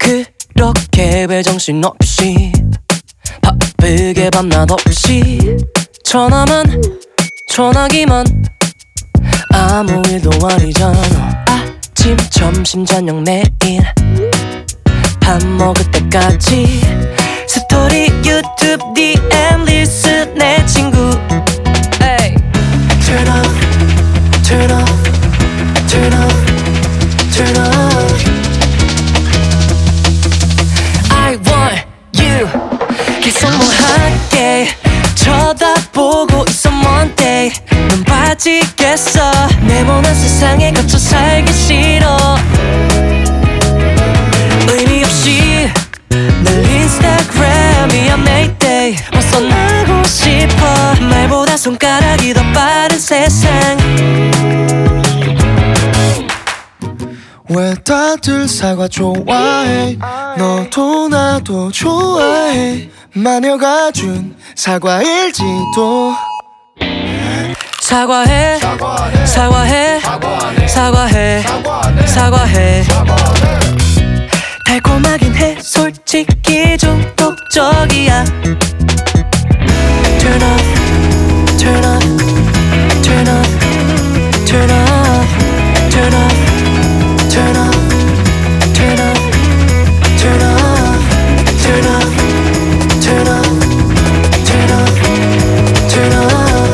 그렇게 왜 정신없이 바쁘게 밤낮 없이 전화만 전화기만 아무 일도 아니잖아. 아침 점심 저녁 매일 밥 먹을 때까지 스토리 유튜브 DM 릴스 내 친구. 에이. Turn off, turn off, turn off, turn off. I want you. 계속 뭐하게 쳐다보고 있어 Monday. 넌 빠지겠어. 네모난 세상에 갇혀 살기 싫어. 의미 없이 늘 인스타그램이야 Mayday. 벗어나고 싶어. 말보다 손가락이 더 빠른 세상. 왜 다들 사과 좋아해? 너도 나도 좋아해. 마녀가 준 사과일지도. 사과해 사과해 사과해 사과해. 달콤하긴 해 솔직히 중독적이야. Turn off, turn off, turn off, turn off, turn off, turn off, turn off, turn off, turn off, turn off, turn off, turn off.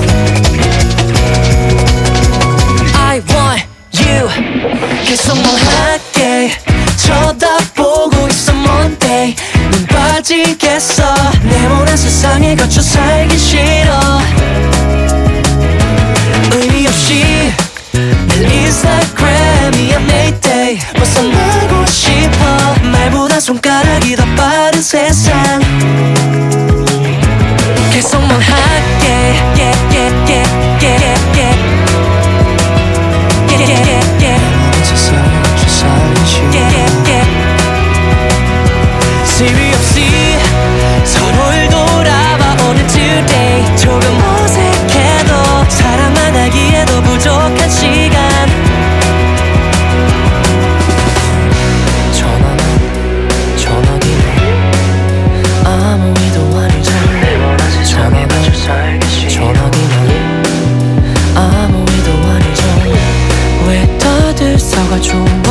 I want you. 계속 멍하게 쳐다보고 있어 Monday. 눈 빠지겠어. 네모난 세상에 갇혀 살기 싫어. 의미 없이 늘 인스타그램이야 Mayday. 벗어나고 싶어. 말보다 손가락이 더 빠른 세상. 계속 멍하게 yeah, yeah, yeah, yeah, yeah. Yeah, yeah, yeah. 세상에 갇혀 살기 싫어. Yeah, yeah, yeah. Seriously 서로를 돌아봐 오늘 today. 조금 어색해도 사랑만 하기에도 부족한 시간. 전화만 전화기만 아무 일도 아니잖아. 전화만 전화기만 아무 일도 아니잖아. 왜 다들 사과 좀